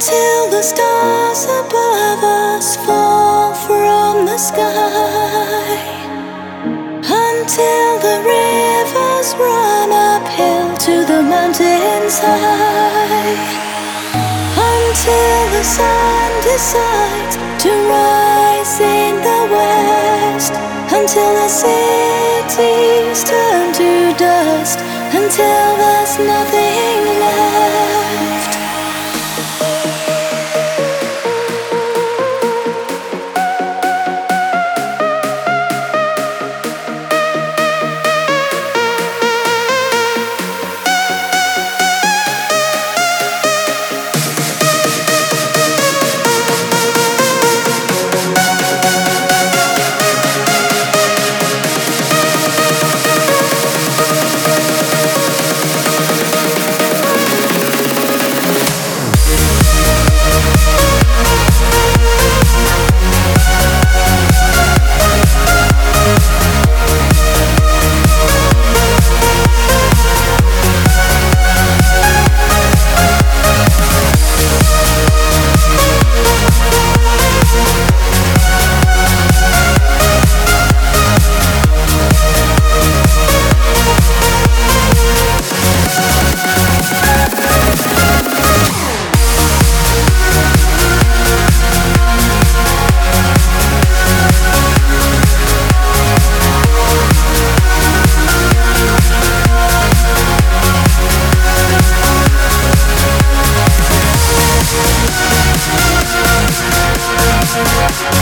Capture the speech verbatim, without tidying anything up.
Until the stars above us fall from the sky, until the rivers run uphill to the mountainside, until the sun decides to rise in the west, until the cities turn to dust, until there's nothing left. We'll be right back.